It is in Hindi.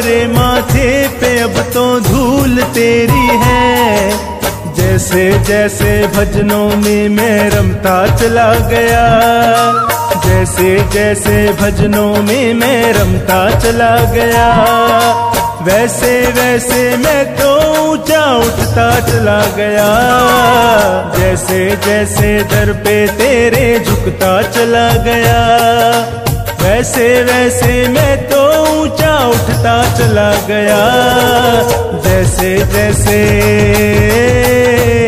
गोरे माथे पे अब तो धूल तेरी है। जैसे जैसे भजनों में मैं रमता चला गया, जैसे जैसे भजनों में मैं रमता चला गया, वैसे वैसे मैं तो ऊंचा उठता चला गया। जैसे जैसे दर पे तेरे झुकता चला गया, वैसे वैसे मैं तो ऊंचा उठता चला गया। जैसे जैसे